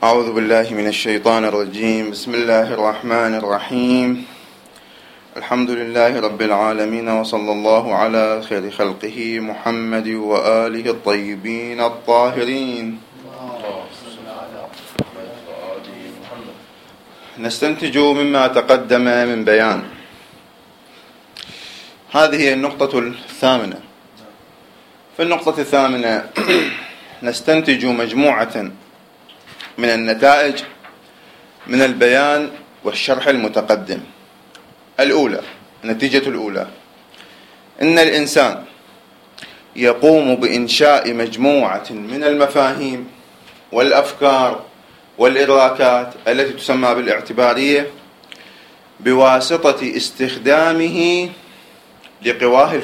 أعوذ بالله من الشيطان الرجيم. بسم الله الرحمن الرحيم. الحمد لله رب العالمين، وصلى الله على خير خلقه محمد وآله الطيبين الطاهرين. نستنتج مما تقدم من بيان. هذه هي النقطة الثامنة. في النقطة الثامنة نستنتج مجموعة من النتائج من البيان والشرح المتقدم. النتيجة الأولى: إن الإنسان يقوم بإنشاء مجموعة من المفاهيم والأفكار والإدراكات التي تسمى بالاعتبارية بواسطة استخدامه لقواه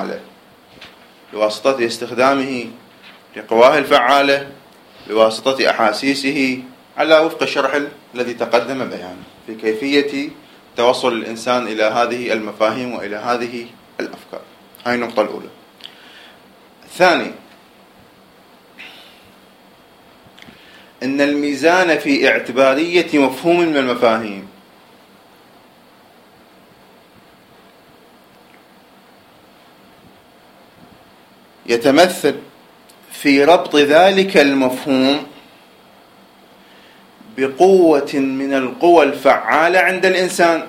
الفعالة، بواسطة أحاسيسه، على وفق الشرح الذي تقدم بيانه في كيفية توصل الإنسان إلى هذه المفاهيم وإلى هذه الأفكار. هاي النقطة الأولى. الثاني: إن الميزان في اعتبارية مفهوم من المفاهيم يتمثل في ربط ذلك المفهوم بقوة من القوى الفعالة عند الإنسان،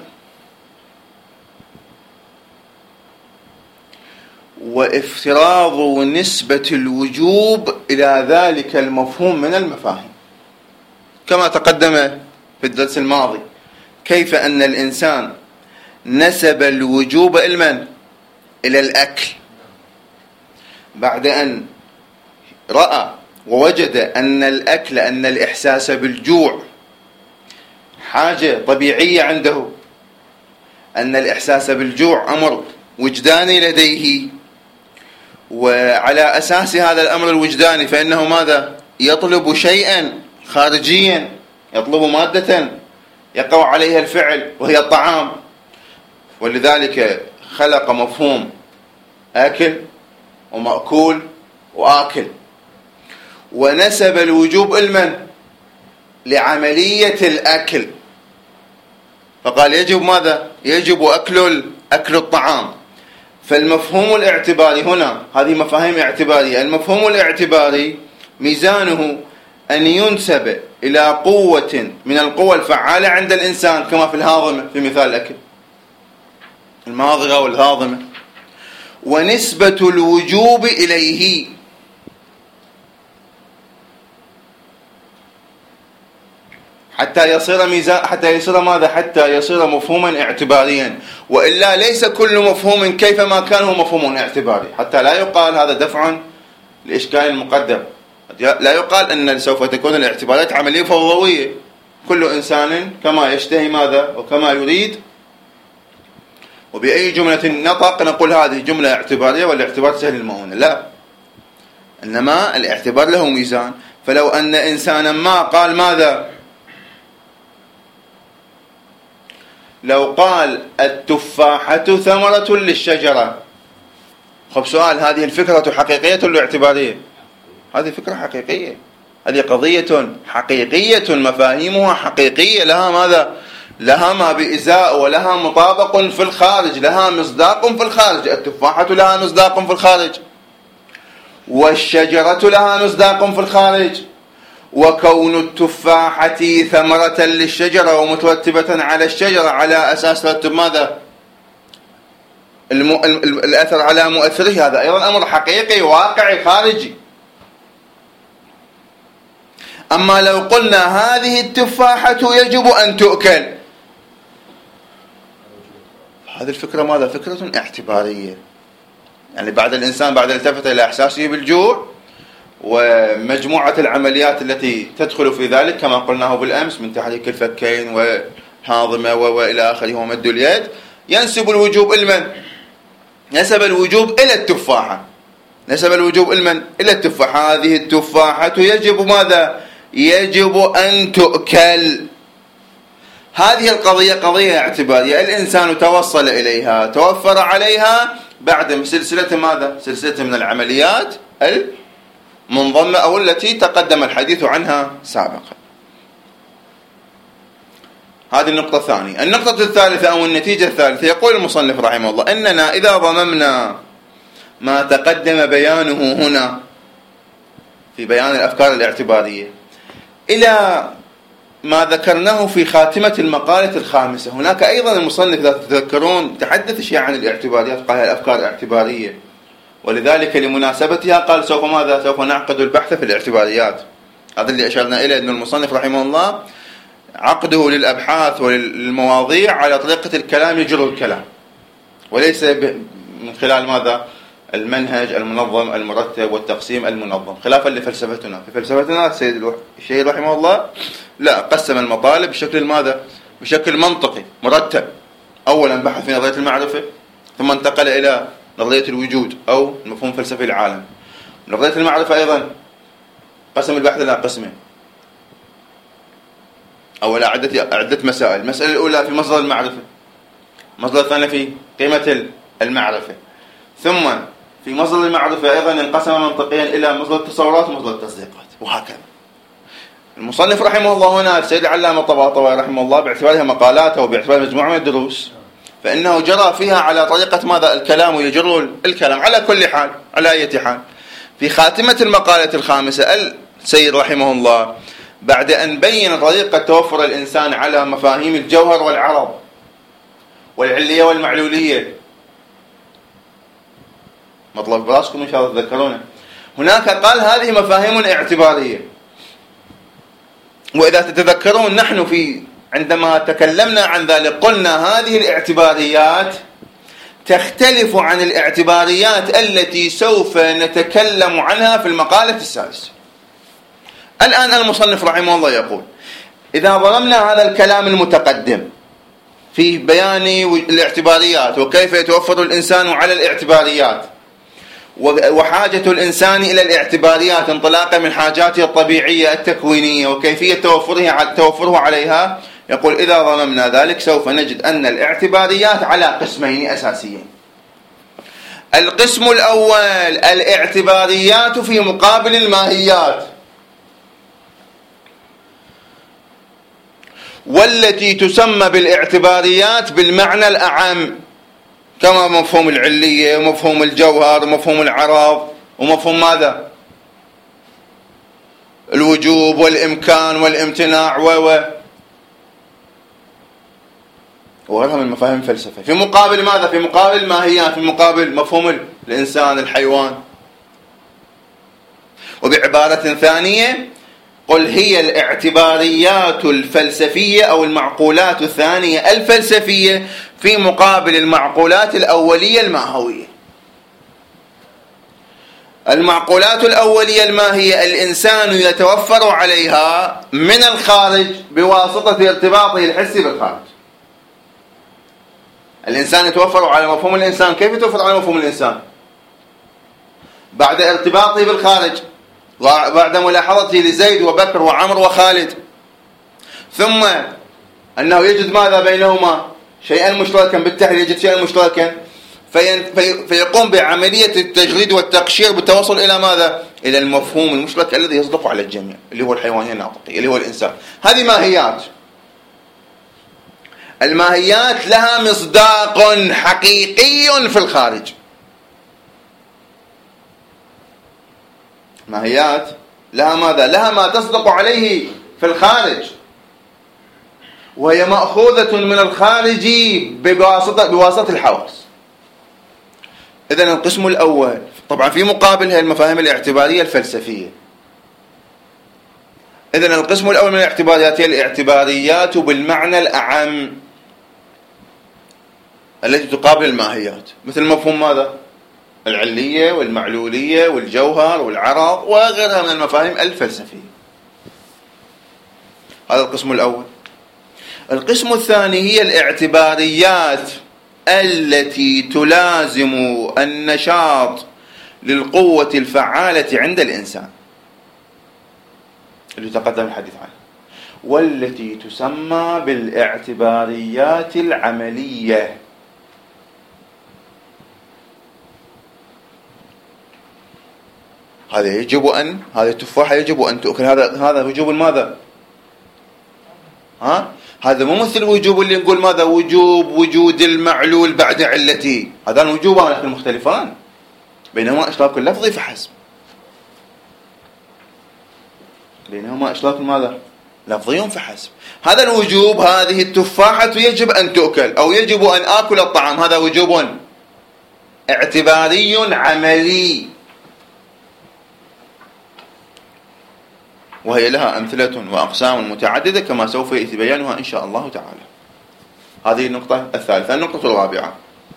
وافتراض نسبة الوجوب إلى ذلك المفهوم من المفاهيم، كما تقدم في الدرس الماضي كيف أن الإنسان نسب الوجوب إلى الأكل بعد أن رأى ووجد أن الأكل، أن الإحساس بالجوع حاجة طبيعية عنده، أن الإحساس بالجوع أمر وجداني لديه، وعلى أساس هذا الأمر الوجداني فإنه ماذا؟ يطلب شيئا خارجيا، يطلب مادة يقع عليها الفعل وهي الطعام، ولذلك خلق مفهوم آكل ومأكول وآكل، ونسب الوجوب لعملية الأكل، فقال يجب ماذا؟ يجب أكل الطعام. فالمفهوم الاعتباري هنا، هذه مفاهيم اعتبارية، المفهوم الاعتباري ميزانه أن ينسب إلى قوة من القوى الفعالة عند الإنسان، كما في الهاضمة في مثال الأكل، الماضغة والهاضمة، ونسبة الوجوب إليه، حتى يصير مفهوما اعتباريا. وإلا ليس كل مفهوم كيفما كان هو مفهوم اعتباري، حتى لا يقال هذا دفع لإشكال المقدم. لا يقال أن سوف تكون الاعتبارات عملية فوضوية، كل إنسان كما يشتهي ماذا وكما يريد، وبأي جملة نطق نقول هذه جملة اعتبارية والاعتبار سهل المؤونة. لا، إنما الاعتبار له ميزان. فلو أن إنسانا ما قال ماذا؟ لو قال التفاحة ثمرة للشجرة، خب سؤال، هذه الفكرة حقيقية ولا اعتبارية؟ هذه فكرة حقيقية، هذه قضية حقيقية، مفاهيمها حقيقية، لها ماذا؟ لها ما بإزاء، ولها مطابق في الخارج، لها مصداق في الخارج. التفاحة لها مصداق في الخارج، والشجرة لها مصداق في الخارج، وكون التفاحة ثمرة للشجرة ومترتبة على الشجرة على أساس ترتب ماذا؟ الأثر على مؤثره، هذا أيضا أمر حقيقي واقعي خارجي. أما لو قلنا هذه التفاحة يجب أن تؤكل، هذه الفكرة ماذا؟ فكرة اعتبارية، يعني بعد التفت إلى إحساسه بالجوع ومجموعة العمليات التي تدخل في ذلك كما قلناه بالأمس من تحريك الفكين والهاضمة وإلى آخره ومد اليد، ينسب الوجوب نسب الوجوب إلى التفاحة، إلى التفاحة. هذه التفاحة يجب ماذا؟ يجب أن تؤكل. هذه القضية قضية اعتبارية، الإنسان توصل إليها، توفر عليها بعد سلسلة ماذا؟ سلسلة من العمليات المنظمة أو التي تقدم الحديث عنها سابقا. هذه النقطة الثانية. النقطة الثالثة أو النتيجة الثالثة، يقول المصنف رحمه الله: إننا إذا ضممنا ما تقدم بيانه هنا في بيان الأفكار الاعتبارية إلى ما ذكرناه في خاتمة المقالة الخامسة. هناك أيضا المصنف إذا تتذكرون تحدث شيء عن الاعتباريات، قال الأفكار اعتبارية، ولذلك لمناسبتها قال سوف نعقد البحث في الاعتباريات. هذا اللي أشرنا إليه، أن المصنف رحمه الله عقده للأبحاث وللمواضيع على طريقة الكلام يجر الكلام، وليس من خلال ماذا؟ المنهج المنظم المرتب والتقسيم المنظم، خلافا لفلسفتنا. في فلسفتنا السيد الشيخ رحمه الله لا، قسم المطالب بشكل ماذا؟ بشكل منطقي مرتب. أولا بحث في نظرية المعرفة، ثم انتقل إلى نظرية الوجود أو المفهوم الفلسفي العالم. نظرية المعرفة أيضا قسم البحث إلى قسمين أو إلى عدة مسائل. المسألة الأولى في مصدر المعرفة، المصدر الثاني في قيمة المعرفة، ثم في مصدر المعرفة أيضا انقسم منطقيا إلى مصدر التصورات ومصدر التصديقات، وهكذا. المصنف رحمه الله هنا السيد العلامة الطباطبائي رحمه الله باعتبارها مقالاته وباعتبار مجموعة من الدروس، فإنه جرى فيها على طريقة ماذا؟ الكلام، ويجر الكلام على كل حال، على أي حال. في خاتمة المقالة الخامسة السيد رحمه الله بعد أن بين طريقة توفر الإنسان على مفاهيم الجوهر والعرض والعلية والمعلولية، مطلب براسكم إن شاء الله تذكرونه، هناك قال هذه مفاهيم اعتبارية. وإذا تتذكرون نحن عندما تكلمنا عن ذلك قلنا هذه الاعتباريات تختلف عن الاعتباريات التي سوف نتكلم عنها في المقالة السادسة. الآن المصنف رحمه الله يقول: إذا ظلمنا هذا الكلام المتقدم في بيان الاعتباريات وكيف يتوفر الإنسان على الاعتباريات وحاجة الإنسان إلى الاعتباريات انطلاقا من حاجاته الطبيعية التكوينية وكيفية توفره عليها، يقول: إذا ضممنا ذلك سوف نجد أن الاعتباريات على قسمين أساسيين. القسم الأول الاعتباريات في مقابل الماهيات، والتي تسمى بالاعتباريات بالمعنى الأعم، كما مفهوم العلية ومفهوم الجوهر ومفهوم العرض ومفهوم ماذا؟ الوجوب والإمكان والامتناع وغيرها من مفاهيم الفلسفة. في مقابل ماذا؟ في مقابل الماهيات، في مقابل مفهوم الإنسان الحيوان. وبعبارة ثانية قل هي الاعتباريات الفلسفية أو المعقولات الثانية الفلسفية في مقابل المعقولات الأولية الماهوية. المعقولات الأولية الماهية الإنسان يتوفر عليها من الخارج بواسطة ارتباطه الحسي بالخارج. الإنسان يتوفر على مفهوم الإنسان. كيف يتوفر على مفهوم الإنسان؟ بعد ارتباطه بالخارج، بعد ملاحظته لزيد وبكر وعمر وخالد، ثم أنه يجد ماذا بينهما؟ شيئا مشتركا، بالتالي يجد شيئا مشتركا فيقوم بعملية التجريد والتقشير بالتوصل إلى ماذا؟ إلى المفهوم المشترك الذي يصدق على الجميع، اللي هو الحيوانية الناطقية، اللي هو الإنسان. هذه ماهيات. الماهيات لها مصداق حقيقي في الخارج. ماهيات لها ماذا؟ لها ما تصدق عليه في الخارج، وهي مأخوذة من الخارج بواسطة الحواس. إذن القسم الأول طبعا في مقابلها المفاهيم الاعتبارية الفلسفية. إذن القسم الأول من الاعتباريات هي الاعتباريات بالمعنى الأعم التي تقابل الماهيات، مثل مفهوم ماذا؟ العلية والمعلولية والجوهر والعرض وغيرها من المفاهيم الفلسفية. هذا القسم الأول. القسم الثاني هي الاعتباريات التي تلازم النشاط للقوة الفعالة عند الإنسان، اللي تقدم الحديث عنه، والتي تسمى بالاعتباريات العملية. هذه التفاحة يجب أن تؤكل. هذا وجوب ماذا؟ هذا مو مثل الوجوب اللي نقول ماذا وجوب وجود المعلول بعد علته، هذان وجوبان لكن مختلفان، بينهما إشراك لفظي فحسب، بينهما إشراك ماذا لفظي فحسب. هذا الوجوب، هذه التفاحة يجب أن تؤكل أو يجب أن آكل الطعام، هذا وجوب اعتباري عملي، وهي لها أمثلة وأقسام متعددة كما سوف يأتي بيانها إن شاء الله تعالى. هذه النقطة الثالثة. النقطة الرابعة،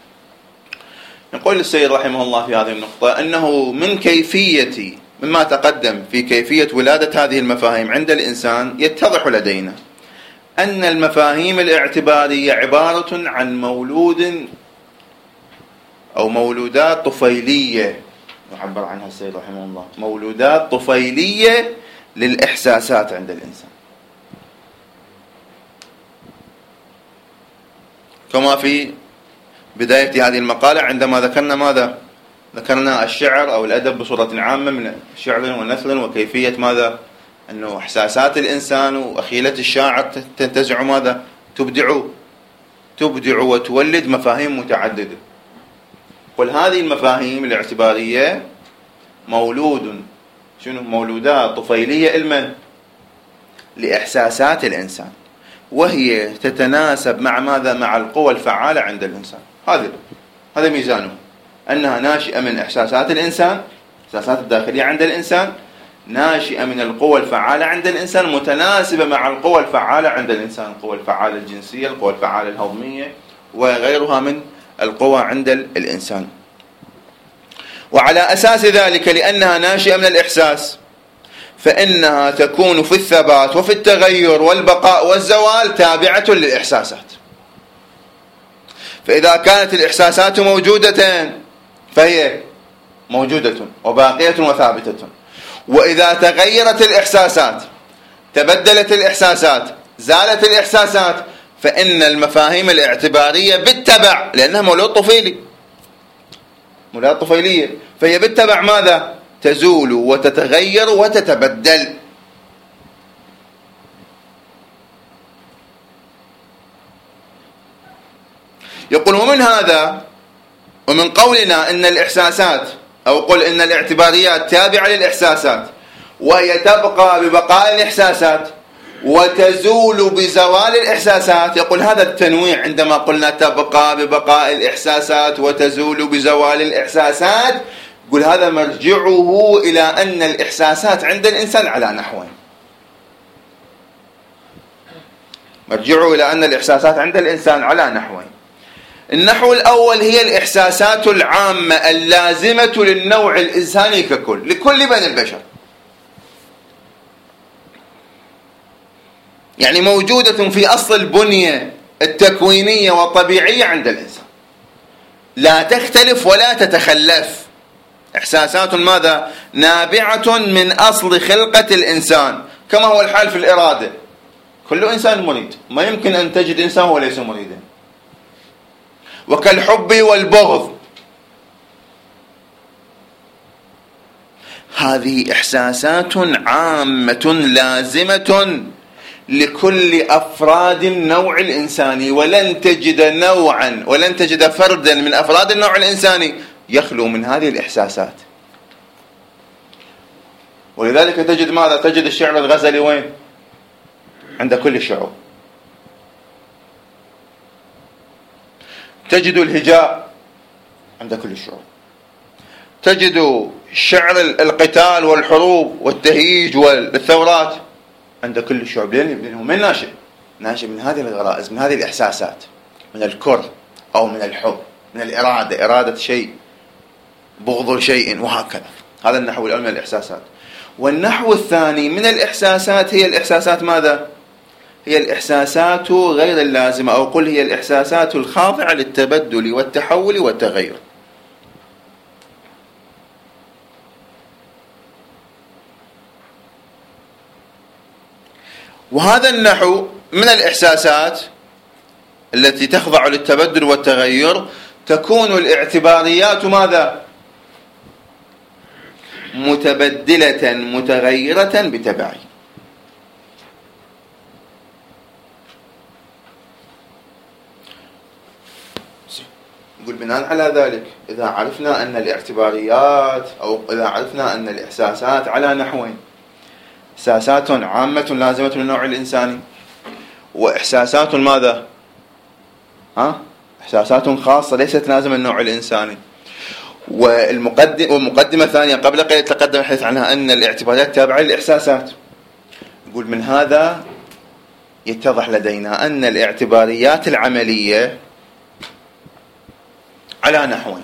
يقول السيد رحمه الله في هذه النقطة أنه من كيفية مما تقدم في كيفية ولادة هذه المفاهيم عند الإنسان يتضح لدينا أن المفاهيم الاعتبارية عبارة عن مولود أو مولودات طفيلية، يعبر عنها السيد رحمه الله مولودات طفيلية للإحساسات عند الإنسان، كما في بداية هذه المقالة عندما ذكرنا ماذا؟ ذكرنا الشعر أو الأدب بصورة عامة من شعر ونثل، وكيفية ماذا؟ أنه إحساسات الإنسان وأخيلة الشاعر تنتزع ماذا؟ تبدع وتولد مفاهيم متعددة. قل هذه المفاهيم الاعتبارية مولودات طفيلية إلمن لإحساسات الإنسان، وهي تتناسب مع ماذا؟ مع القوى الفعالة عند الإنسان. هذا ميزانه، أنها ناشئة من إحساسات الإنسان، إحساسات الداخلية عند الإنسان، ناشئة من القوى الفعالة عند الإنسان، متناسبة مع القوى الفعالة عند الإنسان، القوى الفعالة الجنسية، القوى الفعالة الهضمية وغيرها من القوى عند الإنسان. وعلى أساس ذلك لأنها ناشئة من الإحساس فإنها تكون في الثبات وفي التغير والبقاء والزوال تابعة للإحساسات. فإذا كانت الإحساسات موجودة فهي موجودة وباقية وثابتة، وإذا تغيرت الإحساسات، تبدلت الإحساسات، زالت الإحساسات، فإن المفاهيم الاعتبارية بالتبع، لأنها مولود طفيلية، فهي بالتبع ماذا؟ تزول وتتغير وتتبدل. يقول ومن هذا ومن قولنا إن الإحساسات أو قل إن الاعتباريات تابعة للإحساسات وهي تبقى ببقاء الإحساسات وتزول بزوال الإحساسات، يقول هذا التنويع عندما قلنا تبقى ببقاء الإحساسات وتزول بزوال الإحساسات، يقول هذا مرجعه إلى أن الإحساسات عند الإنسان على نحوين. مرجعه إلى أن الإحساسات عند الإنسان على نحوين. النحو الأول هي الإحساسات العامة اللازمة للنوع الإنساني ككل، لكل بني البشر، يعني موجودة في أصل البنية التكوينية والطبيعية عند الإنسان، لا تختلف ولا تتخلف. إحساسات ماذا؟ نابعة من أصل خلقة الإنسان، كما هو الحال في الإرادة. كل إنسان مريد، ما يمكن أن تجد إنسان هو ليس مريدا. وكالحب والبغض، هذه إحساسات عامة لازمة لكل أفراد النوع الإنساني، ولن تجد فردا من أفراد النوع الإنساني يخلو من هذه الإحساسات. ولذلك تجد ماذا؟ تجد الشعر الغزلي وين؟ عند كل الشعوب. تجد الهجاء عند كل الشعوب. تجد شعر القتال والحروب والتهييج والثورات عند كل الشعوب. لأنه من ناشئ من هذه الغرائز، من هذه الإحساسات، من الكره أو من الحب، من الإرادة، إرادة شيء، بغض شيء، وهكذا. هذا النحو الأول من الإحساسات. والنحو الثاني من الإحساسات هي الإحساسات ماذا؟ هي الإحساسات غير اللازمة، أو قل هي الإحساسات الخاضعة للتبدل والتحول والتغير. وهذا النحو من الإحساسات التي تخضع للتبدل والتغير تكون الاعتباريات ماذا؟ متبدلة متغيرة بتبعه. بناء على ذلك إذا عرفنا أن الاعتباريات أو إذا عرفنا أن الإحساسات على نحوين: إحساسات عامة لازمة للنوع الإنساني، وإحساسات ماذا؟ إحساسات خاصة ليست لازمة للنوع الإنساني. والمقدمة الثانية قبل قليل تقدم الحديث عنها أن الاعتباريات تابعة للإحساسات. يقول من هذا يتضح لدينا أن الاعتباريات العملية على نحوين.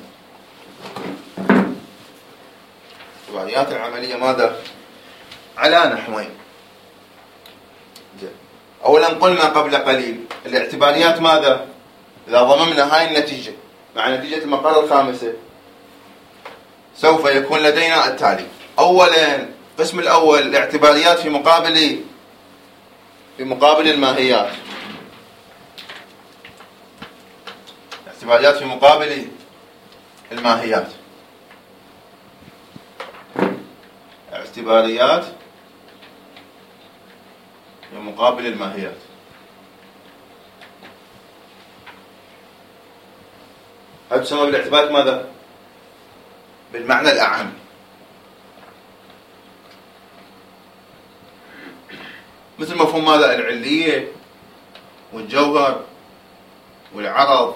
الاعتباريات العملية ماذا؟ على نحوين. أولا قلنا قبل قليل الاعتباريات ماذا؟ إذا ضممنا هاي النتيجة مع نتيجة المقالة الخامسة سوف يكون لدينا التالي. أولا القسم الأول الاعتباريات في مقابل الماهيات. اعتباريات في مقابل الماهيات. اعتباريات في مقابل الماهيات. هذا تسمى بالاعتبارات ماذا؟ بالمعنى الأعم. مثل مفهوم ماذا؟ العلية والجوهر والعرض.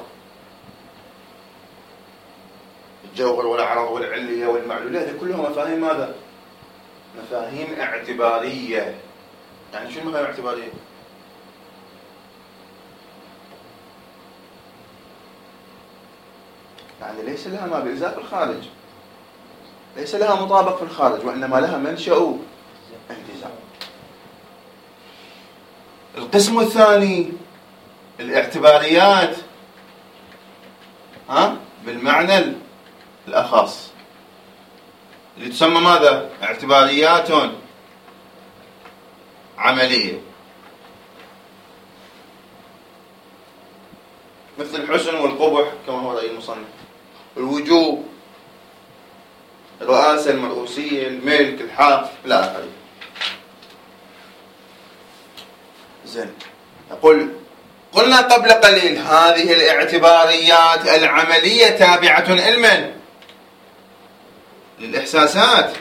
الجوهر والعرض والعلية والمعلولية هذه كلها مفاهيم ماذا؟ مفاهيم اعتبارية. يعني شو المفاهيم الاعتبارية؟ يعني ليس لها ما بإجزاء في الخارج، ليس لها مطابق في الخارج، وإنما لها منشأ انتزاع. القسم الثاني الاعتباريات بالمعنى الأخص اللي تسمى ماذا؟ اعتباريات عملية، مثل الحسن والقبح كما هو رأي المصنف، الوجوب، الرئاسة، المرؤوسية، الملك، الحق لا آخره. زين، قلنا قبل قليل هذه الاعتباريات العملية تابعة لمن؟ للإحساسات.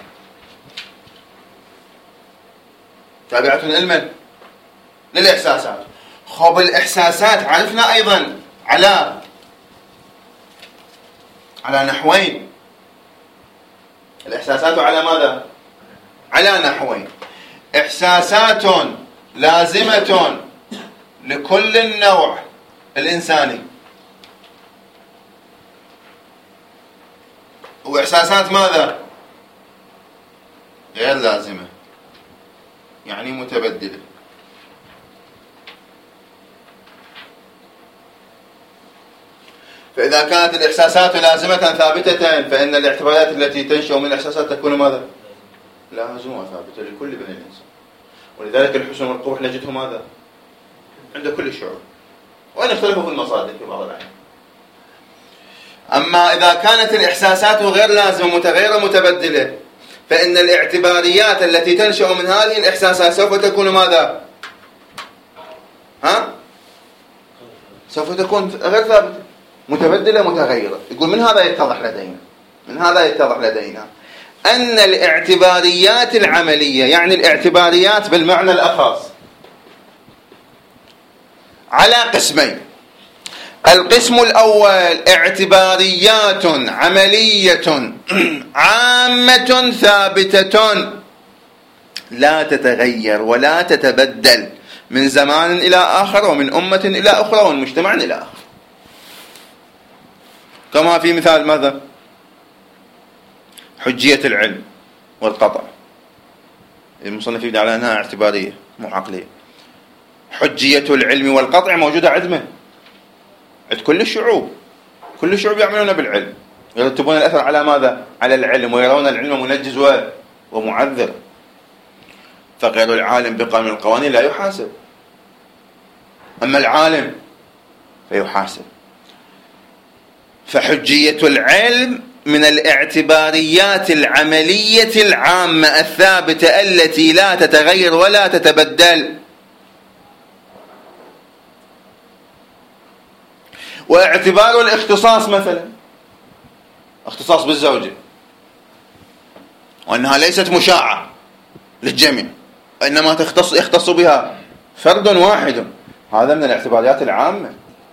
تابعة لمن؟ للإحساسات. خب الإحساسات عرفنا أيضا على نحوين. الإحساسات على ماذا؟ على نحوين: إحساسات لازمة لكل النوع الإنساني، وإحساسات ماذا؟ غير لازمة، يعني متبدلة. فإذا كانت الإحساسات لازمة ثابتة فإن الاعتبارات التي تنشأ من الإحساسات تكون ماذا؟ لازمة ثابتة لكل بني الإنسان. ولذلك الحسن والقبح نجده ماذا؟ عند كل الشعوب، وإن اختلفوا في المصادر في بعض الأحيان. أما إذا كانت الإحساسات غير لازمة متغيرة متبدلة فإن الاعتباريات التي تنشأ من هذه الإحساسات سوف تكون ماذا؟ سوف تكون غير ثابتة، متبدلة متغيرة. يقول من هذا يتضح لدينا أن الاعتباريات العملية، يعني الاعتباريات بالمعنى الأخص، على قسمين. القسم الأول اعتباريات عملية عامة ثابتة لا تتغير ولا تتبدل من زمان إلى آخر ومن أمة إلى أخرى ومن مجتمع إلى آخر، كما في مثال ماذا؟ حجية العلم والقطع. المصنف يبدأ على أنها اعتبارية مو عقلية. حجية العلم والقطع موجودة عندنا عند كل الشعوب. كل الشعوب يعملون بالعلم، يرتبون الأثر على ماذا؟ على العلم، ويرون العلم منجز ومعذر. فغير العالم بقانون القوانين لا يحاسب، أما العالم فيحاسب. فحجية العلم من الاعتباريات العملية العامة الثابتة التي لا تتغير ولا تتبدل. واعتبار الاختصاص مثلا اختصاص بالزوجة، وأنها ليست مشاعة للجميع، وإنما يختص بها فرد واحد، هذا من الاعتباريات العامة.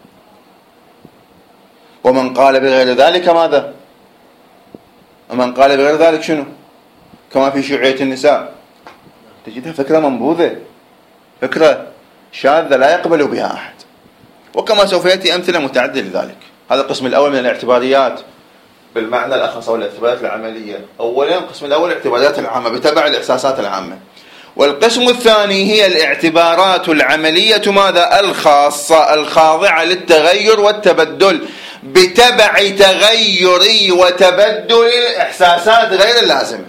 ومن قال بغير ذلك ماذا؟ ومن قال بغير ذلك شنو؟ كما في شيوعية النساء، تجدها فكرة منبوذة، فكرة شاذة لا يقبل بها أحد، وكما سوف يأتي أمثلة متعددة لذلك. هذا القسم الأول من الاعتباريات بالمعنى الأخص أو الاعتبارات العملية. أولا القسم الأول الاعتبارات العامة بتبع الإحساسات العامة، والقسم الثاني هي الاعتبارات العملية ماذا؟ الخاصة الخاضعة للتغير والتبدل بتبع تغير وتبدل الإحساسات غير اللازمة،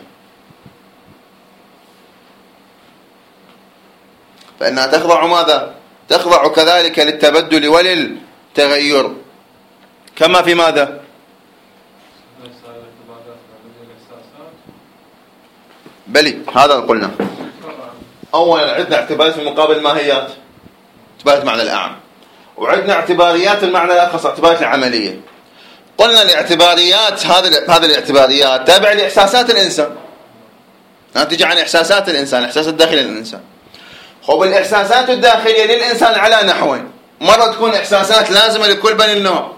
فإنها تخضع ماذا؟ تخضع كذلك للتبدل وللتغير، كما في ماذا؟ بلي هذا قلنا. أولا عندنا اعتبارات في مقابل ماهيات، اعتبارات معنى الأعم، وعندنا اعتباريات المعنى الأخص، اعتبارات العملية. قلنا الاعتباريات هذه الاعتباريات تابعة لإحساسات الإنسان، ناتجة عن إحساسات الإنسان، إحساس الداخلي للإنسان. خب الإحساسات الداخلية للإنسان على نحوين، مرة تكون إحساسات لازمة لكل بني النوع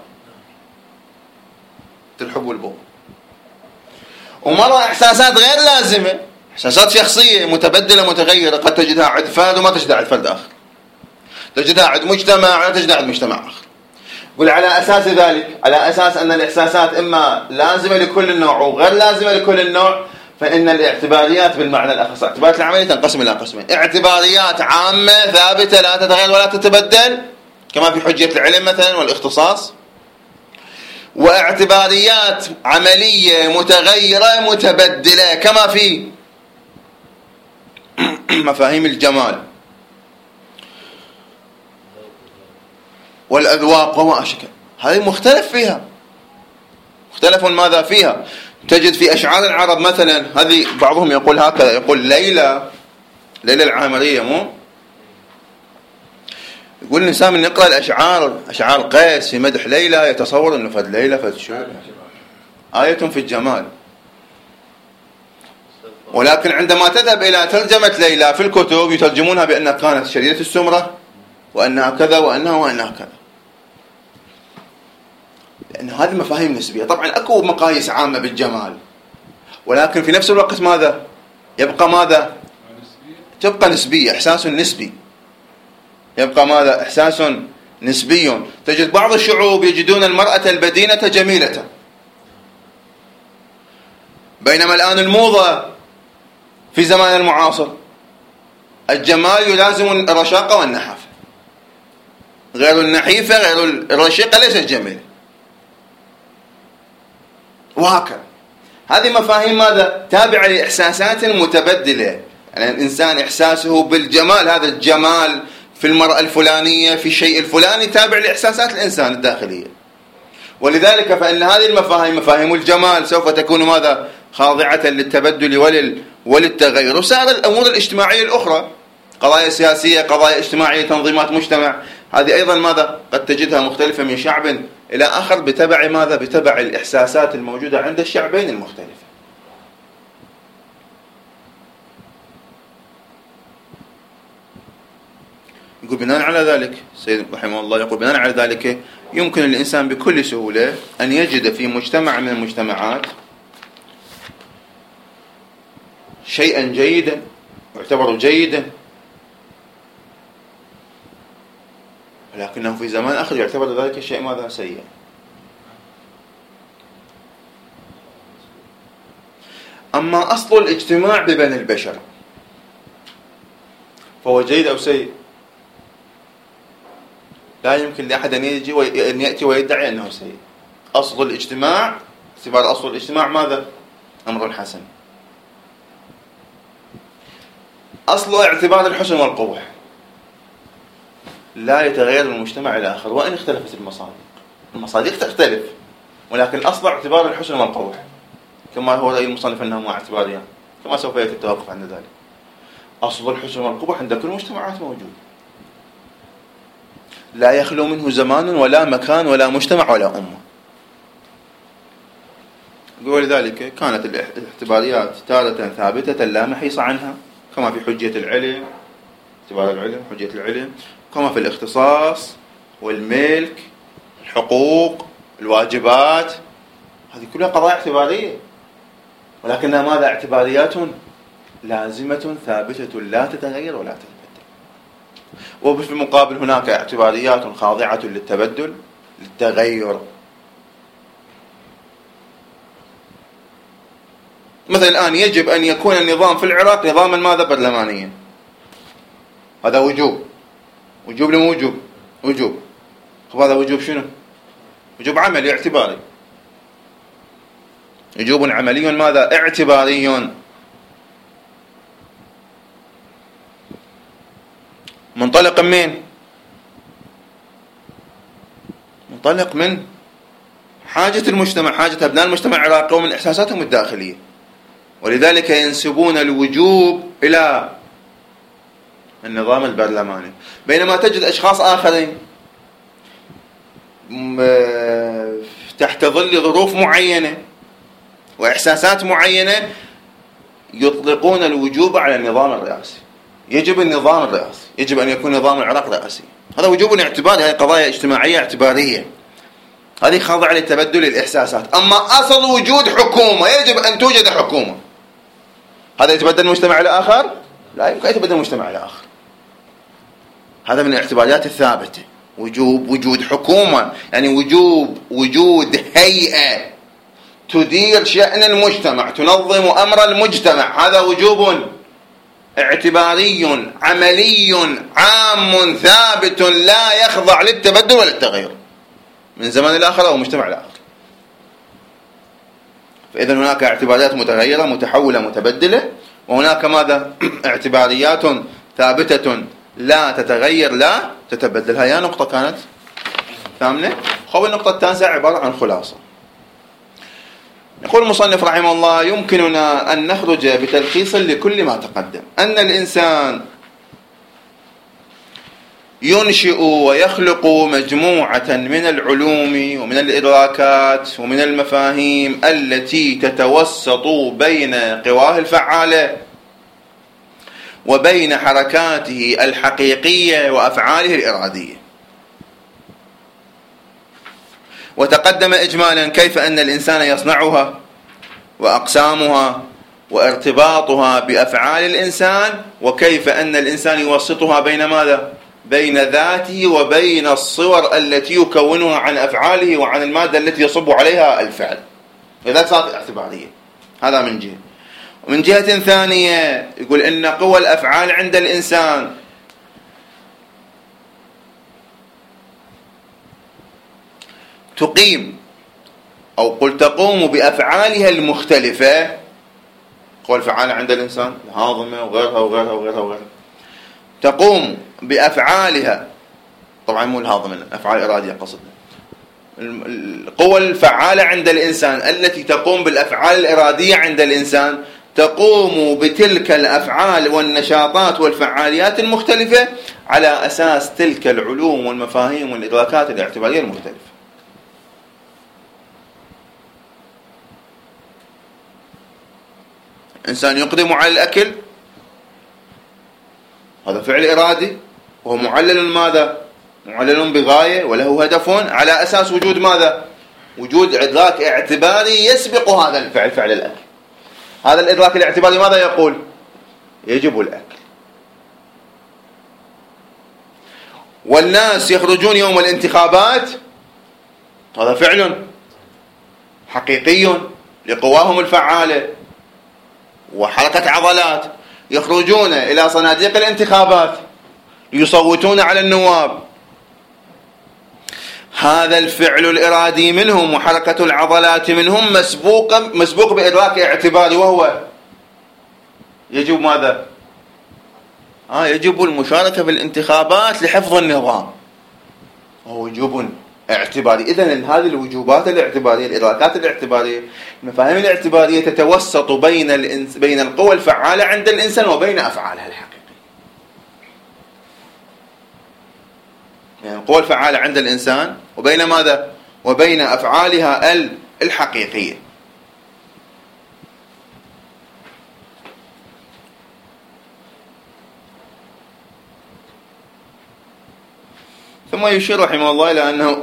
الحب والبغض، ومرة إحساسات غير لازمة، إحساسات شخصية متبدلة متغيرة، قد تجدها عند فرد وما تجدها عند فرد آخر، تجدها عند مجتمع ولا تجدها عند مجتمع آخر. قل على أساس ذلك، على أساس أن الإحساسات إما لازمة لكل النوع وغير لازمة لكل النوع، فإن الاعتباريات بالمعنى الأخص اعتبارات العملية تنقسم إلى قسمين: اعتباريات عامة ثابتة لا تتغير ولا تتبدل كما في حجية العلم مثلا والاختصاص، واعتباريات عملية متغيرة متبدلة كما في مفاهيم الجمال والأذواق وما أشكل. هذه مختلف فيها، مختلف ماذا فيها. تجد في أشعار العرب مثلا، هذه بعضهم يقول هكذا، يقول ليلى العامرية، مو يقول الإنسان من يقرأ أشعار قيس في مدح ليلى يتصور أنه فد ليلى فد شو آية في الجمال، ولكن عندما تذهب إلى ترجمة ليلى في الكتب يترجمونها بأنها كانت شديدة السمرة وأنها كذا وأنها كذا، لأن هذه مفاهيم نسبية. طبعا أكو مقاييس عامة بالجمال، ولكن في نفس الوقت ماذا يبقى؟ ماذا تبقى نسبية، إحساس نسبي، يبقى ماذا؟ إحساس نسبي. تجد بعض الشعوب يجدون المرأة البدينة جميلة، بينما الآن الموضة في زمان المعاصر الجمال يلازم الرشاقة والنحافة، غير النحيفة غير الرشيقة ليست جميلة، وهكذا. هذه مفاهيم ماذا؟ تابعة لإحساسات متبدلة. يعني الإنسان إحساسه بالجمال، هذا الجمال في المرأة الفلانية في الشيء الفلاني تابع لإحساسات الإنسان الداخلية، ولذلك فإن هذه المفاهيم مفاهيم الجمال سوف تكون ماذا؟ خاضعة للتبدل وللتغير. وسائر الأمور الاجتماعية الأخرى، قضايا سياسية، قضايا اجتماعية، تنظيمات مجتمع، هذه أيضا ماذا؟ قد تجدها مختلفة من شعب إلى آخر بتبع ماذا؟ بتبع الإحساسات الموجودة عند الشعبين المختلفة. يقول بناء على ذلك سيد رحمه الله، يقول بناء على ذلك يمكن الإنسان بكل سهولة أن يجد في مجتمع من المجتمعات شيئا جيدا يعتبر جيدا، ولكنه في زمان آخر يعتبر ذلك الشيء ماذا؟ سيء. أما أصل الاجتماع ببني البشر فهو جيد أو سيء؟ لا يمكن لأحد أن يأتي ويدعي أنه سيء. أصل الاجتماع، اعتبار أصل الاجتماع ماذا؟ أمر حسن. أصل اعتبار الحسن والقبح لا يتغير من المجتمع إلى آخر، وإن اختلفت المصادق تختلف، ولكن أصل اعتبار الحسن والقبح كما هو رأي المصنف أنهما اعتباريان، كما سوف يأتي التوقف عند ذلك. أصل الحسن والقبح عند كل المجتمعات موجود، لا يخلو منه زمان ولا مكان ولا مجتمع ولا أمة. ولذلك كانت الاعتباريات تارة ثابتة لا محيص عنها، كما في حجية العلم، اعتبار العلم، حجية العلم، كما في الاختصاص والملك، الحقوق، الواجبات، هذه كلها قضايا اعتبارية، ولكنها ماذا؟ اعتباريات لازمة ثابتة لا تتغير ولا تتبدل. وفي المقابل هناك اعتباريات خاضعة للتبدل، للتغير. مثلا الآن يجب أن يكون النظام في العراق نظاما ماذا؟ برلمانيا. هذا وجوب. وجوب لم وجوب؟ وجوب. هذا وجوب شنو؟ وجوب عملي اعتباري. وجوب عملي ماذا؟ اعتباري. منطلق من؟ منطلق من حاجة المجتمع، حاجة أبناء المجتمع العراقي، ومن إحساساتهم الداخلية. ولذلك ينسبون الوجوب إلى النظام البرلماني، بينما تجد أشخاص آخرين تحت ظل ظروف معينة وإحساسات معينة يطلقون الوجوب على النظام الرئاسي. يجب النظام الرئاسي، يجب أن يكون نظام العراق رئاسي. هذا وجوب اعتباري، هذه قضايا اجتماعية اعتبارية، هذه خاضعة لتبدل الإحساسات. أما أصل وجود حكومة، يجب أن توجد حكومة، هذا يتبدل المجتمع الآخر؟ لا يمكن يتبدل المجتمع الآخر. هذا من الاعتباريات الثابتة. وجوب وجود حكومة، يعني وجود هيئة تدير شأن المجتمع، تنظم أمر المجتمع، هذا وجوب اعتباري عملي عام ثابت لا يخضع للتبدل ولا التغير من زمان الآخر أو مجتمع الآخر. فإذا هناك اعتباريات متغيرة متحولة متبدلة، وهناك ماذا؟ اعتباريات ثابتة لا تتغير لا تتبدل. هي نقطة كانت ثامنة. النقطة التاسعة عبارة عن خلاصة. يقول المصنف رحمه الله: يمكننا أن نخرج بتلخيص لكل ما تقدم أن الإنسان ينشئ ويخلق مجموعة من العلوم ومن الإدراكات ومن المفاهيم التي تتوسط بين قواه الفعالة وبين حركاته الحقيقية وأفعاله الإرادية. وتقدم إجمالا كيف أن الإنسان يصنعها وأقسامها وارتباطها بأفعال الإنسان، وكيف أن الإنسان يوسطها بين ماذا؟ بين ذاته وبين الصور التي يكونها عن أفعاله وعن المادة التي يصب عليها الفعل. إذا صارت اعتبارية. هذا من جهة. ومن جهة ثانية يقول إن قوى الأفعال عند الإنسان تقيم أو قل تقوم بأفعالها المختلفة. قوى الفعال عند الإنسان الهاضمة وغيرها وغيرها وغيرها وغيرها تقوم بأفعالها، طبعا مو الهاضمة، الأفعال الإرادية قصد. القوى الفعالة عند الإنسان التي تقوم بالأفعال الإرادية عند الإنسان تقوم بتلك الأفعال والنشاطات والفعاليات المختلفة على أساس تلك العلوم والمفاهيم والإدراكات الاعتبارية المختلفة. إنسان يقدم على الأكل، هذا فعل إرادي وهو معلل ماذا؟ معلل بغاية وله هدف، على أساس وجود ماذا؟ وجود إدراك اعتباري يسبق هذا الفعل، فعل الأكل. هذا الإدراك الاعتباري ماذا يقول؟ يجب الأكل. والناس يخرجون يوم الانتخابات، هذا فعل حقيقي لقواهم الفعالة وحركة عضلات، يخرجون إلى صناديق الانتخابات يصوتون على النواب، هذا الفعل الإرادي منهم وحركة العضلات منهم مسبوق بإدراك اعتباري، وهو يجب ماذا؟ يجب المشاركة في الانتخابات لحفظ النظام، وهو وجوب اعتباري. إذن هذه الوجوبات الاعتبارية، الإدراكات الاعتبارية، المفاهيم الاعتبارية تتوسط بين القوى الفعالة عند الإنسان وبين أفعالها الحقيقية. يعني القوى الفعالة عند الإنسان وبين ماذا؟ وبين أفعالها الحقيقية. ثم يشير رحمه الله إلى أنه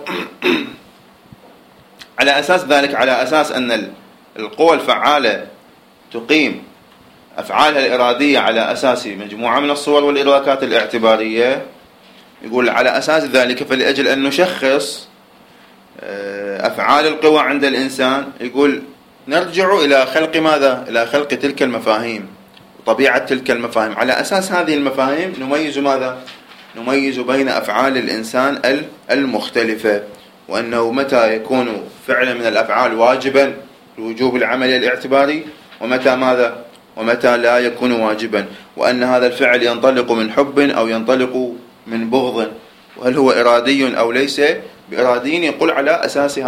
على أساس ذلك، على أساس أن القوى الفعالة تقيم أفعالها الإرادية على أساس مجموعة من الصور والإدراكات الاعتبارية، يقول على أساس ذلك فلأجل أن نشخص أفعال القوى عند الإنسان، يقول نرجع إلى خلق ماذا؟ إلى خلق تلك المفاهيم وطبيعة تلك المفاهيم. على أساس هذه المفاهيم نميز ماذا؟ نميز بين أفعال الإنسان المختلفة، وأنه متى يكون فعلا من الأفعال واجبا الوجوب العملي الاعتباري، ومتى ماذا؟ ومتى لا يكون واجبا، وأن هذا الفعل ينطلق من حب أو ينطلق من بغض، وهل هو إرادي أو ليس بإرادي. يقول على أساس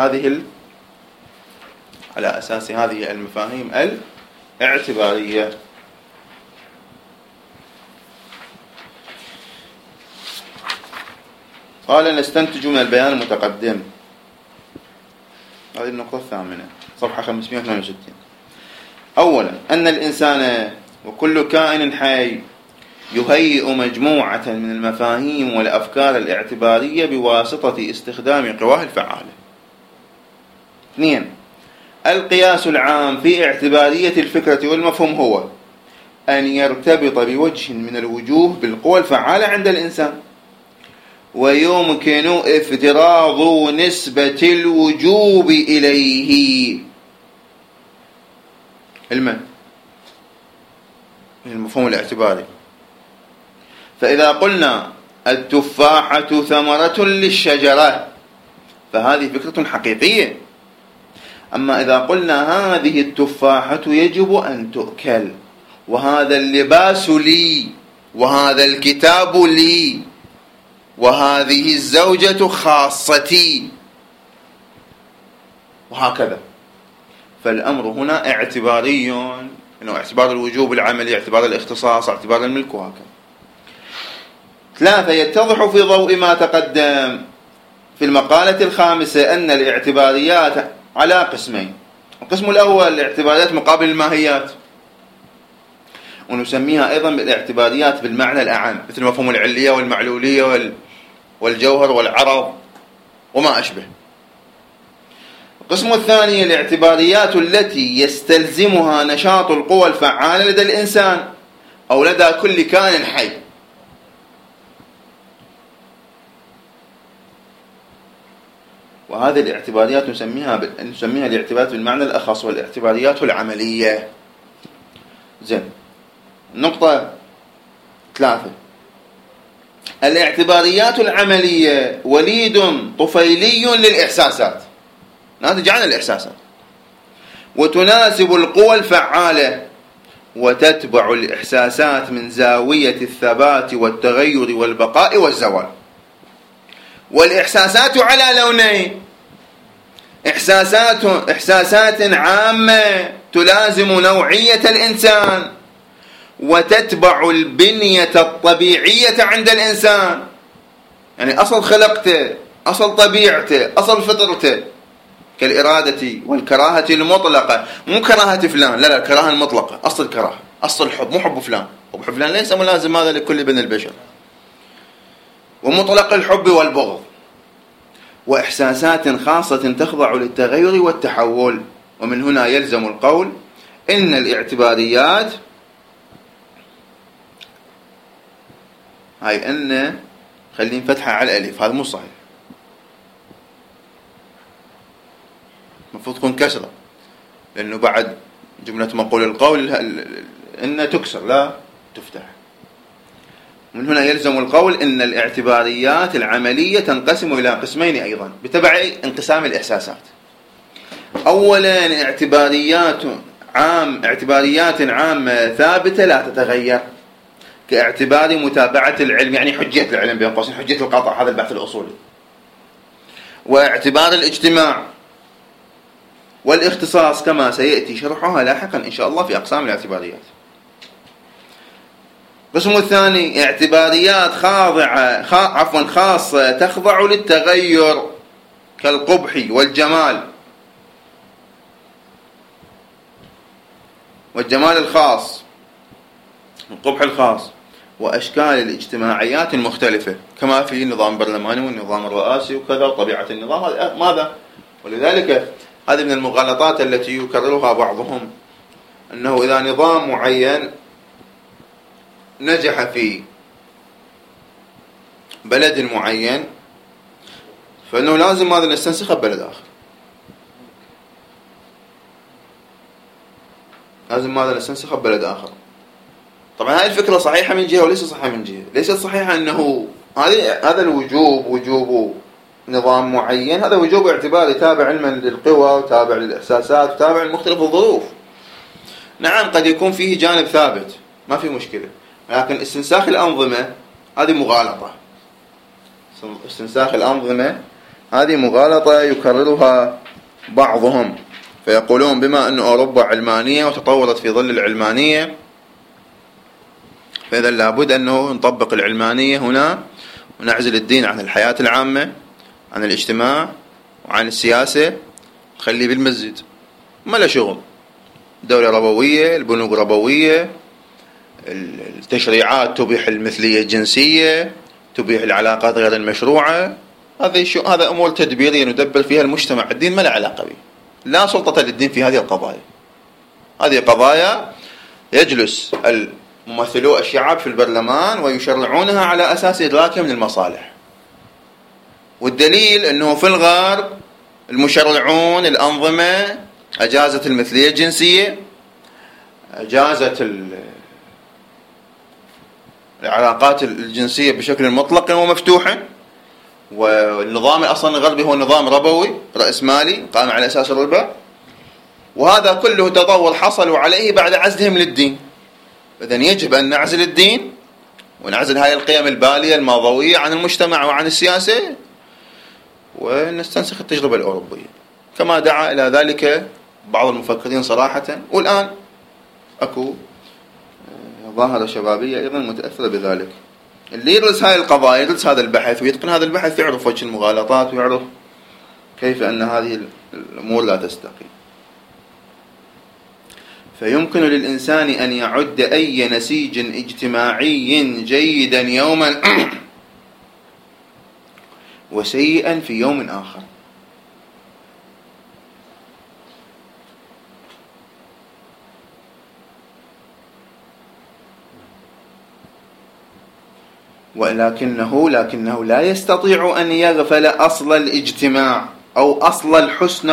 هذه المفاهيم الاعتبارية. قال نستنتج من البيان المتقدم، هذه النقطة الثامنة صفحة 568. أولا أن الإنسان وكل كائن حي يهيئ مجموعة من المفاهيم والأفكار الاعتبارية بواسطة استخدام قواه الفعالة. 2. القياس العام في اعتبارية الفكرة والمفهوم هو أن يرتبط بوجه من الوجوه بالقوى الفعالة عند الإنسان، ويمكن افتراض نسبة الوجوب إليه المفهوم الاعتباري. فإذا قلنا التفاحة ثمرة للشجرة فهذه فكرة حقيقية. أما إذا قلنا هذه التفاحة يجب أن تؤكل، وهذا اللباس لي، وهذا الكتاب لي، وهذه الزوجة خاصتي، وهكذا، فالأمر هنا اعتباري، إنه اعتبار الوجوب العملي، اعتبار الاختصاص، اعتبار الملك، وهكذا. 3. يتضح في ضوء ما تقدم في المقالة الخامسة أن الاعتباريات على قسمين. القسم الأول الاعتباريات مقابل الماهيات، ونسميها أيضا بالاعتباريات بالمعنى الأعم، مثل مفهوم العلية والمعلولية والجوهر والعرض وما أشبه. القسم الثاني الاعتباريات التي يستلزمها نشاط القوى الفعالة لدى الإنسان أو لدى كل كائن حي. وهذه الاعتباريات نسميها الاعتبارات بالمعنى الأخص والاعتباريات العملية. زين. نقطة 3. الاعتباريات العملية وليد طفيلي للإحساسات، ناتج عن الإحساسات، وتناسب القوى الفعالة وتتبع الإحساسات من زاوية الثبات والتغير والبقاء والزوال. والإحساسات على لونين: إحساسات عامة تلازم نوعية الإنسان وتتبع البنية الطبيعية عند الإنسان، يعني أصل خلقته، أصل طبيعته، أصل فطرته، كالإرادة والكراهة المطلقة، مو كراهة فلان، لا الكراهة المطلقة، أصل الكراهة، أصل الحب، مو حب فلان، حب فلان ليس ملازم هذا لكل بني البشر، ومطلق الحب والبغض، وإحساسات خاصة تخضع للتغير والتحول. ومن هنا يلزم القول إن الاعتباريات هاي أن خلين فتحة على الألف، هذا مو صحيح، المفروض تكون كسرة، لأنه بعد جملة مقول القول إن تكسر لا تفتح. من هنا يلزم القول إن الاعتباريات العملية تنقسم إلى قسمين أيضا بتبع انقسام الإحساسات. أولا اعتباريات عامة ثابتة لا تتغير، كاعتبار متابعة العلم، يعني حجية العلم بين قوسين، حجية القطع، هذا البحث الأصولي، واعتبار الاجتماع والاختصاص كما سيأتي شرحها لاحقا إن شاء الله في أقسام الاعتباريات. القسم الثاني اعتباريات خاصة تخضع للتغير كالقبح والجمال الخاص، القبح الخاص، وأشكال الاجتماعيات المختلفة كما في النظام البرلماني والنظام الرئاسي وكذا، وطبيعة النظام هذا ماذا. ولذلك هذه من المغالطات التي يكررها بعضهم، أنه إذا نظام معين نجح في بلد معين فإنه لازم هذا نستنسخه ببلد آخر، لازم هذا نستنسخه ببلد آخر. طبعا هذه الفكرة صحيحة من جهة وليس صحيحة من جهة. ليست صحيحة أنه هذا الوجوب وجوب نظام معين، هذا وجوب اعتباري تابع علما للقوى وتابع للإحساسات وتابع لمختلف الظروف. نعم قد يكون فيه جانب ثابت ما في مشكلة، لكن استنساخ الأنظمة هذه مغالطة. استنساخ الأنظمة هذه مغالطة يكررها بعضهم، فيقولون بما أن أوروبا علمانية وتطورت في ظل العلمانية فإذا لابد أنه نطبق العلمانية هنا ونعزل الدين عن الحياة العامة، عن الاجتماع وعن السياسة، خليه بالمسجد ما له شغل. دولة ربوية، البنوك ربوية، التشريعات تبيح المثلية الجنسية، تبيح العلاقات غير المشروعة. هذا أمور تدبيرية ندبر فيها المجتمع، الدين ما له علاقة به، لا سلطة للدين في هذه القضايا. هذه قضايا يجلس ممثلو الشعب في البرلمان ويشرعونها على أساس إدراكهم للمصالح. والدليل أنه في الغرب المشرعون الأنظمة أجازت المثلية الجنسية، أجازت العلاقات الجنسية بشكل مطلق ومفتوح، والنظام أصلا الغربي هو نظام ربوي رأسمالي قام على أساس الربا، وهذا كله تطور حصلوا عليه بعد عزلهم للدين. إذن يجب أن نعزل الدين ونعزل هاي القيم البالية الماضوية عن المجتمع وعن السياسة ونستنسخ التجربة الأوروبية، كما دعا إلى ذلك بعض المفكرين صراحة. والآن أكو ظاهرة شبابية أيضا متأثرة بذلك. اللي يدرس هاي القضايا، يدرس هذا البحث ويتقن هذا البحث، يعرف وجه المغالطات ويعرف كيف أن هذه الأمور لا تستقيم. فيمكن للإنسان أن يعد أي نسيج اجتماعي جيدا يوما وسيئا في يوم آخر. لكنه لا يستطيع أن يغفل أصل الاجتماع أو أصل الحسن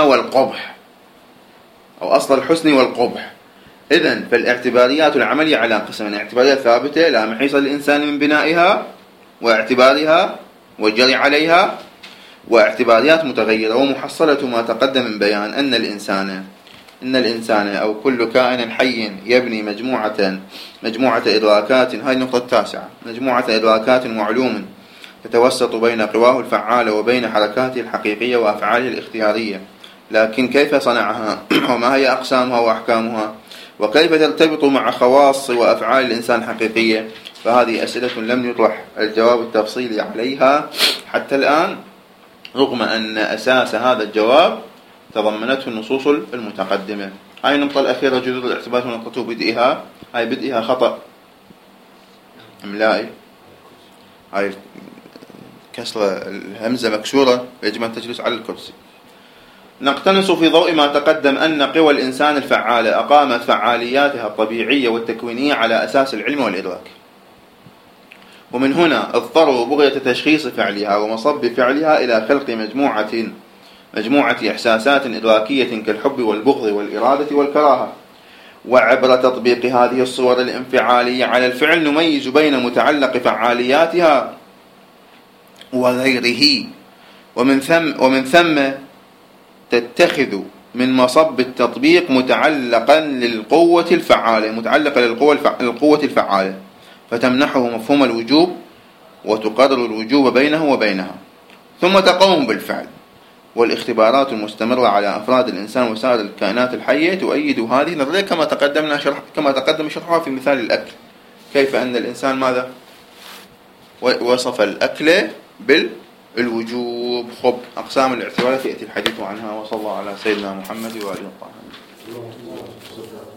والقبح. إذن فالاعتباريات العملية على قسمين: اعتباريات ثابتة لا محيص للإنسان من بنائها واعتبارها والجري عليها، واعتباريات متغيرة. ومحصلة ما تقدم من بيان إن الإنسان أو كل كائن حي يبني مجموعة إدراكات. هاي النقطة التاسعة: مجموعة إدراكات وعلوم تتوسط بين قواه الفعالة وبين حركاته الحقيقية وأفعاله الاختيارية. لكن كيف صنعها وما هي أقسامها وأحكامها وكيف ترتبط مع خواص وأفعال الإنسان الحقيقية؟ فهذه أسئلة لم يطرح الجواب التفصيلي عليها حتى الآن، رغم أن أساس هذا الجواب تضمنته النصوص المتقدمة. هاي النقطة الأخيرة جذور الاعتبارات ونقطة بدئها خطأ إملائي. هاي كسرة الهمزة مكسورة، يجب أن تجلس على الكرسي. نقتنص في ضوء ما تقدم أن قوى الإنسان الفعالة أقامت فعالياتها الطبيعية والتكوينية على أساس العلم والإدراك، ومن هنا اضطروا بغية تشخيص فعلها ومصب فعلها إلى خلق مجموعة إحساسات إدراكية كالحب والبغض والإرادة والكراهة. وعبر تطبيق هذه الصور الانفعالية على الفعل نميز بين متعلق فعالياتها وغيره، ومن ثم تتخذ من مصب التطبيق متعلقا للقوة الفعالة فتمنحه مفهوم الوجوب وتقرر الوجوب بينه وبينها، ثم تقوم بالفعل. والاختبارات المستمرة على أفراد الإنسان وسائر الكائنات الحية تؤيد هذه النظرية كما تقدم شرحها في مثال الأكل. كيف أن الإنسان ماذا وصف الأكل بالوجوب. خب أقسام الاعتبارات يأتي الحديث عنها. وصلى الله على سيدنا محمد وآله الطاهرين.